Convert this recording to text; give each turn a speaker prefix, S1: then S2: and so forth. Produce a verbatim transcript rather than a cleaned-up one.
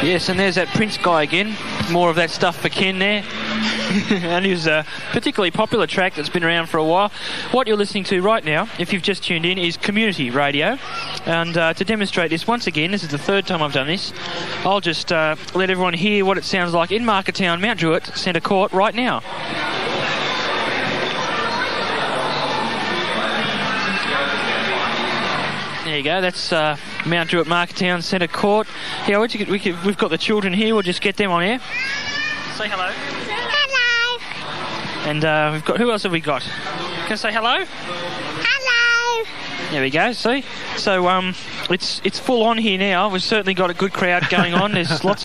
S1: Yes, and there's that Prince guy again. More of that stuff for Ken there. And his uh, particularly popular track that's been around for a while. What you're listening to right now, if you've just tuned in, is Community Radio. And uh, to demonstrate this once again, this is the third time I've done this, I'll just uh, let everyone hear what it sounds like in Marketown, Mount Druitt, Centre Court right now. There you go, that's uh, Mount Druitt, Marketown, Centre Court. Yeah, we could, we could, we've got the children here, we'll just get them on air. Say hello.
S2: Hello.
S1: And uh, we've got, who else have we got? Can I say hello?
S2: Hello.
S1: There we go, see? So um, it's it's full on here now. We've certainly got a good crowd going on. There's lots